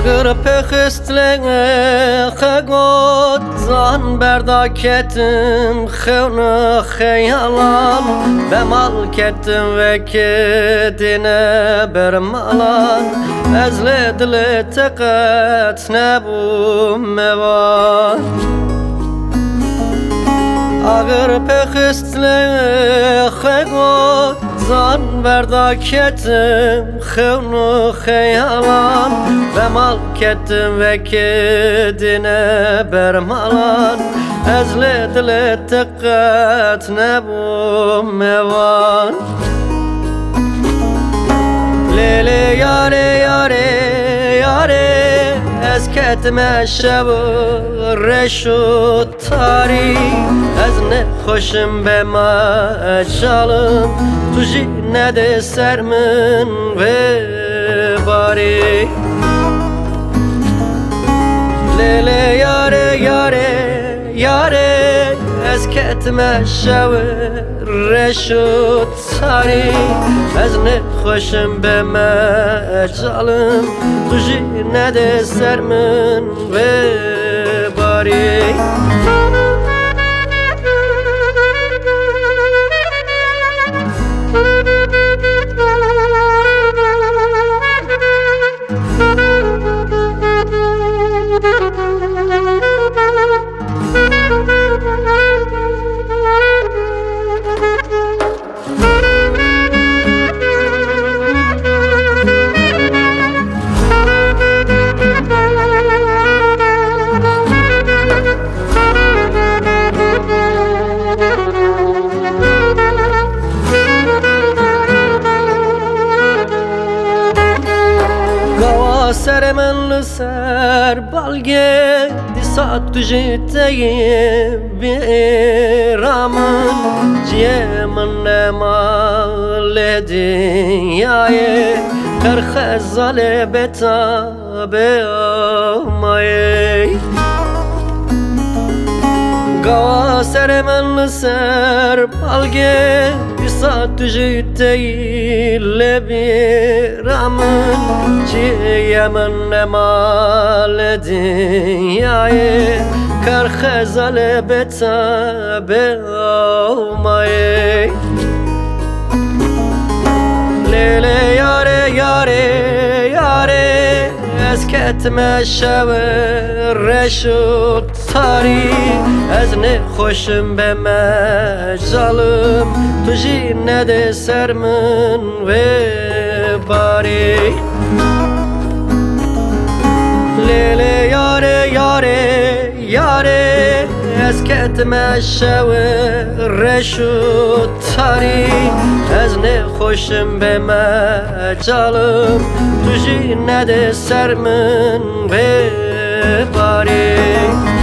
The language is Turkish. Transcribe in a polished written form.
Ağır pekistliğe xegot zan berdak ettim xevne xeyalan Bemal kettim ve kedine bermalan Ezle dile teqet ne bu mevan Ağır pekistliğe xegot zan berdak ettim xevne xeyalan Bemal kettim ve kedine bermalan Ezle dile teqet ne bu mevan Lele yare yare yare Ez ketime şevu reşut tari Ez ne hoşum be maçalım Tuji ne de sermin ve bari Lele yare yare yare Ez ketime şevu reşut tari Ez ne hoşum be maçalım Tuji ne de sermin ve bari Seremen ser balge disat tujiteye biramın Ciyemin ne maledi yaye Kerxezale beta beamaye Gava seremen ser balge disat tujiteye biramın Ciyemin ne maledi yaye Kerxezale beta beamaye Lele yare yare yare Ez ketime şevi reşut tari Ez ne hoşum be mecalım Tuji ne de sermin ve bari Lele yare yare yare Ez ketime şevi reşut tari Ez ne hoşum be mecalım Tuji ne de sermin ve bari